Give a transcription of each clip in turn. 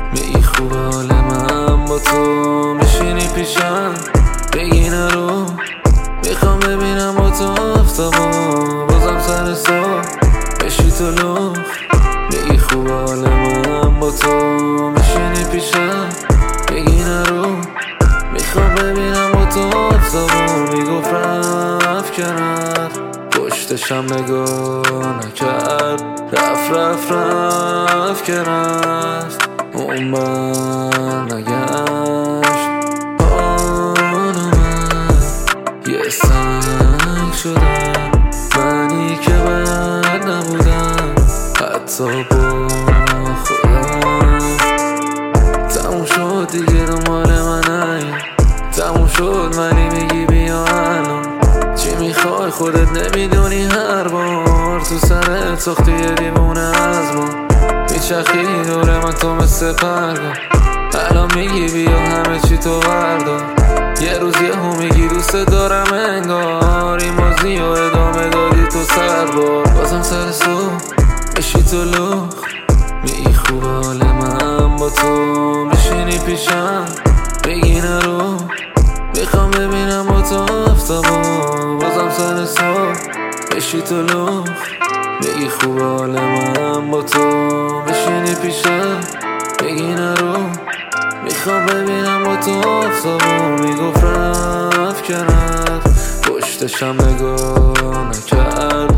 میگی خوب حال من با تو میشینی پیشم بگی نرو میخوام ببینم با تو آفتابو بازم سر صبح بشی تو لخ میگی خوب حال من با تو میشینی پیشم بگی نرو میخوام ببینم با تو آفتابو میگفت رفت که رفت پشتشم نگاه نکرد رفت که رفت اون بر نگشت حال من یه سنگ شدم منی که بد نبودم حتی با خودم تموم شد دیگه دنبال من نیا تموم شد ولی میگی بیا الان چی میخوای خودت نمیدونی هر بار تو سرت ساختی یه دیوونه از ما میچرخی دور من تو مثل پرگار الان میگی بیا همه چی تو بردار یه روز یهو میگی دوست دارم انگار این بازی و ادامه دادی تو سربار بازم سر صبح بشی تو لخ میگی خوب حال من با تو میشینی پیشم بگی نرو میخوام ببینم با تو آفتابو بازم سر صبح بشی تو لخ میگی خوب حال من با تو میشینی پیشم بگی نرو میخوام ببینم با تو آفتابو میگفت رفت که رفت پشتشم نگاه نکرد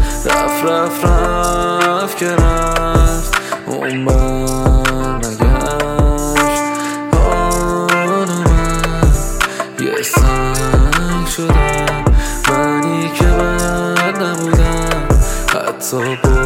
رفت که رفت اون بر نگشت حال من یه سنگ شدم منی که بد نبودم حتی با